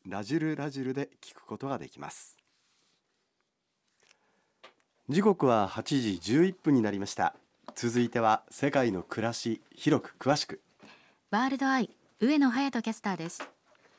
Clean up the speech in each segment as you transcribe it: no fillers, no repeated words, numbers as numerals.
ラジルラジルで聞くことができます。時刻は8時11分になりました。続いては世界の暮らし、広く詳しくワールドアイ、上野隼人キャスターです。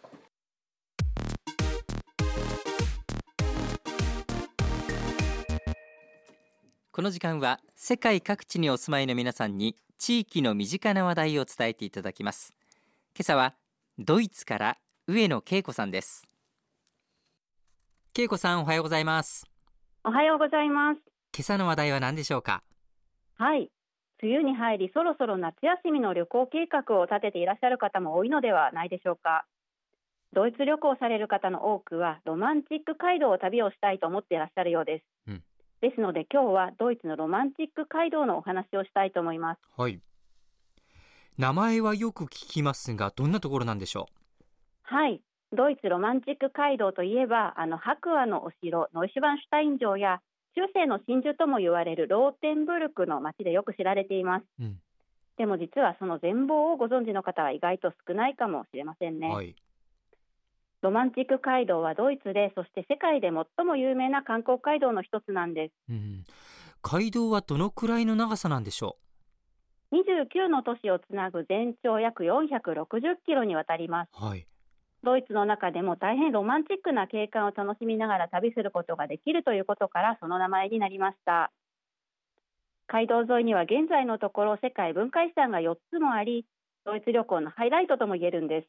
この時間は世界各地にお住まいの皆さんに地域の身近な話題を伝えていただきます。今朝はドイツから上野恵子さんです。恵子さん、おはようございます。 おはようございます。 今朝の話題は何でしょうか？ はい、梅雨に入りそろそろ夏休みの旅行計画を立てていらっしゃる方も多いのではないでしょうか。ドイツ旅行される方の多くはロマンチック街道を旅をしたいと思っていらっしゃるようです。ですので今日はドイツのロマンチック街道のお話をしたいと思います。 はい。名前はよく聞きますが、どんなところなんでしょはい、ドイツロマンチック街道といえば白亜のお城ノイシュバンシュタイン城や中世の真珠とも言われるローテンブルクの街でよく知られています。でも実はその全貌をご存知の方は意外と少ないかもしれませんね。 はい。 ロマンチック街道はドイツでそして世界で最も有名な観光街道の一つなんです。 街道はどのくらいの長さなんでしょ 29の都市をつなぐ全長約460キロにわたります。 はい。 ドイツの中でも大変ロマンチックな景観を楽しみながら旅することができるということからその名前になりました。街道沿いには現在のところ世界文化遺産が4つもあり、ドイツ旅行のハイライトとも言えるんです。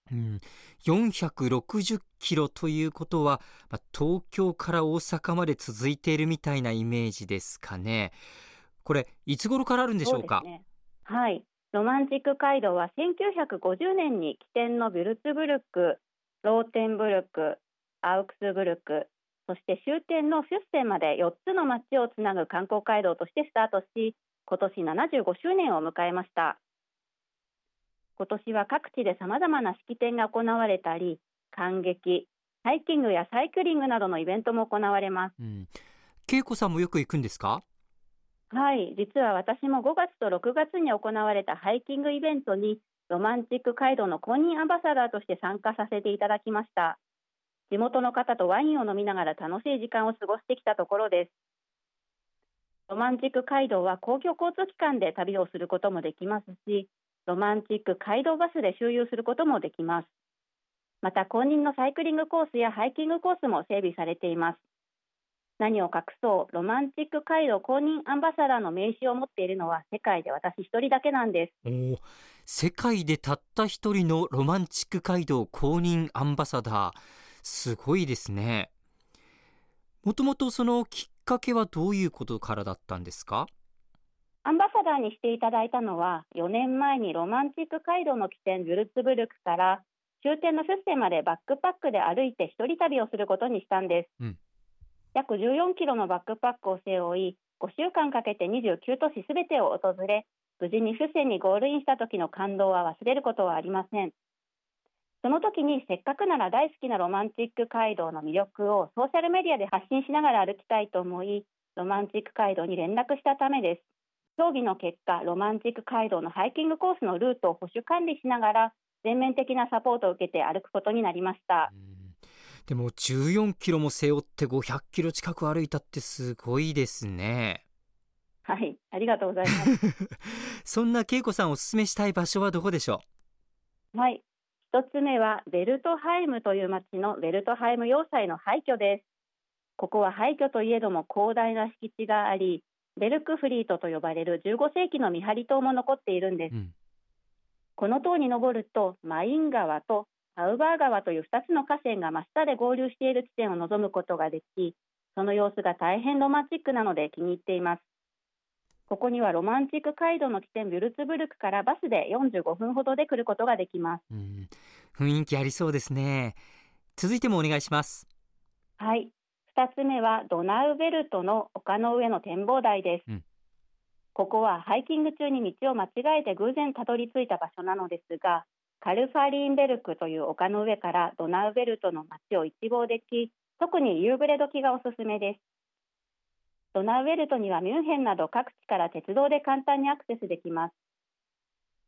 460キロということは、東京から大阪まで続いているみたいなイメージですかね。これいつ頃からあるんでしょうか？ そうですね。はい、ロマンチック街道は1950年に起点のビュルツブルク、ローテンブルク、アウクスブルク、そして終点のフュッセンまで4つの街をつなぐ観光街道としてスタートし、今年75周年を迎えました。今年は各地でさまざまな式典が行われたり、観劇、ハイキングやサイクリングなどのイベントも行われます。 恵子さんもよく行くんですか？ はい、実は私も5月と6月に行われたハイキングイベントにロマンチック街道の公認アンバサダーとして参加させていただきました。地元の方とワインを飲みながら楽しい時間を過ごしてきたところです。ロマンチック街道は公共交通機関で旅をすることもできますし、ロマンチック街道バスで周遊することもできます。また公認のサイクリングコースやハイキングコースも整備されています。何を隠そうロマンチック街道公認アンバサダーの名刺を持っているのは世界で私一人だけなんです。 世界でたった一人のロマンチック街道公認アンバサダー、すごいですね。もともとそのきっかけはどういうことからだったんですか？ アンバサダーにしていただいたのは4年前にロマンチック街道の起点ビュルツブルクから終点のフッセまでバックパックで歩いて一人旅をすることにしたんです。約14キロのバックパックを背負い5週間かけて29都市すべてを訪れ、無事にフッセにゴールインした時の感動は忘れることはありません。その時にせっかくなら大好きなロマンチック街道の魅力をソーシャルメディアで発信しながら歩きたいと思い、ロマンチック街道に連絡したためです。協議の結果、ロマンチック街道のハイキングコースのルートを保守管理しながら全面的なサポートを受けて歩くことになりました。 でも14キロも背負って500キロ近く歩いたってすごいですね。 はい、ありがとうございますそんな恵子さんおすすめしたい場所はどこでしょう？はい、一つ目はベルトハイムという町のベルトハイム要塞の廃墟です。ここは廃墟といえども広大な敷地があり、ベルクフリートと呼ばれる15世紀の見張り塔も残っているんです。この塔に登るとマイン川とアウバー川という2つの河川が真下で合流している地点を望むことができ、その様子が大変ロマンチックなので気に入っています。ここにはロマンチック街道の起点ビュルツブルクからバスで45分ほどで来ることができます。 雰囲気ありそうですね。続いてもお願いします。 はい、2つ目はドナウベルトの丘の上の展望台です。ここはハイキング中に道を間違えて偶然たどり着いた場所なのですが、カルファリーンベルクという丘の上からドナウベルトの街を一望でき、特に夕暮れ時がおすすめです。ドナウベルトにはミュンヘンなど各地から鉄道で簡単にアクセスできます。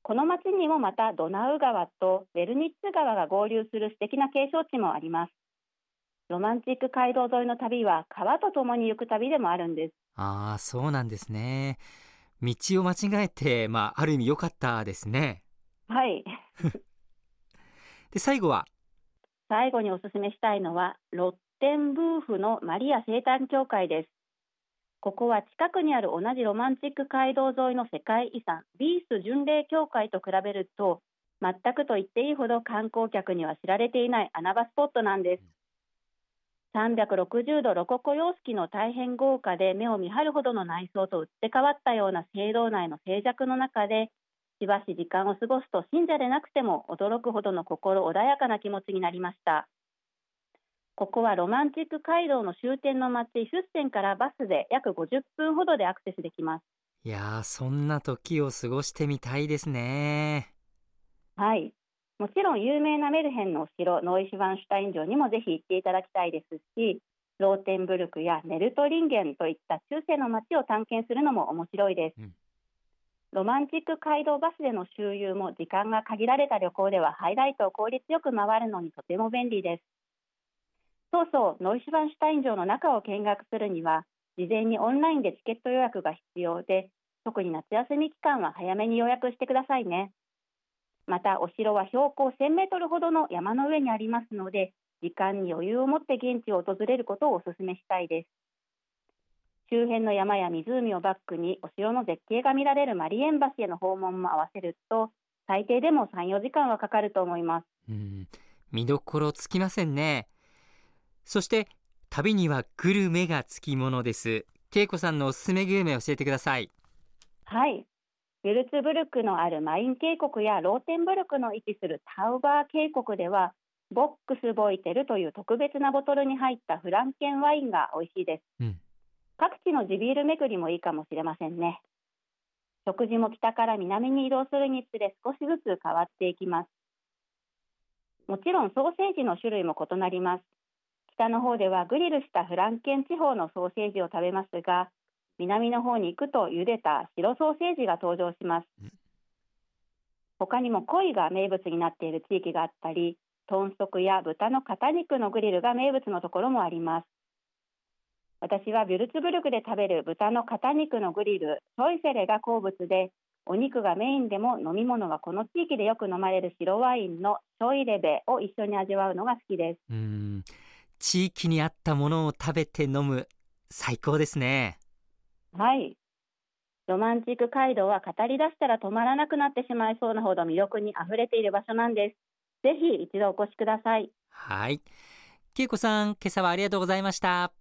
この町にもまたドナウ川とベルニッツ川が合流する素敵な景勝地もあります。ロマンチック街道沿いの旅は川と共に行く旅でもあるんです。 ああ、そうなんですね。道を間違えて、ある意味良かったですね。 はい。 で、最後におすすめしたいのはロッテンブーフのマリア生誕教会です。ここは近くにある同じロマンチック街道沿いの世界遺産ビース巡礼教会と比べると、全くと言っていいほど観光客には知られていない穴場スポットなんです。360度ロココ様式の大変豪華で目を見張るほどの内装と打って変わったような聖堂内の静寂の中でしばし時間を過ごすと、信者でなくても驚くほどの心穏やかな気持ちになりました。ここはロマンチック街道の終点の町フッセンからバスで約50分ほどでアクセスできます。 いやー、そんな時を過ごしてみたいですね。 はい、もちろん有名なメルヘンのお城ノイシュバンシュタイン城にもぜひ行っていただきたいですし、ローテンブルクやメルトリンゲンといった中世の町を探検するのも面白いです。ロマンチック街道バスでの周遊も時間が限られた旅行ではハイライトを効率よく回るのにとても便利です。ノイシュバンシュタイン城の中を見学するには事前にオンラインでチケット予約が必要で、特に夏休み期間は早めに予約してくださいね。またお城は標高1000メートルほどの山の上にありますので、時間に余裕を持って現地を訪れることをお勧めしたいです。周辺の山や湖をバックにお城の絶景が見られるマリエン橋への訪問も合わせると最低でも 3,4 時間はかかると思います。 見どころつきませんね。そして旅にはグルメがつきものです。恵子さんのおすすめグルメを教えてください。 はい、ヴュルツブルクのあるマイン渓谷やローテンブルクの位置するタウバー渓谷ではボックスボイテルという特別なボトルに入ったフランケンワインが美味しいです。各地の地ビール巡りもいいかもしれませんね。食事も北から南に移動するにつれ少しずつ変わっていきます。もちろんソーセージの種類も異なります。北の方ではグリルしたフランケン地方のソーセージを食べますが、南の方に行くと茹でた白ソーセージが登場します。他にも鯉が名物になっている地域があったり、豚足や豚の肩肉のグリルが名物のところもあります。私はヴュルツブルクで食べる豚の肩肉のグリルショイセレが好物で、お肉がメインでも飲み物はこの地域でよく飲まれる白ワインのショイレベを一緒に味わうのが好きです。 地域に合ったものを食べて飲む、最高ですね。 はい、ロマンチック街道は語り出したら止まらなくなってしまいそうなほど魅力にあふれている場所なんです。ぜひ一度お越しください。 はい、恵子さん、今朝はありがとうございました。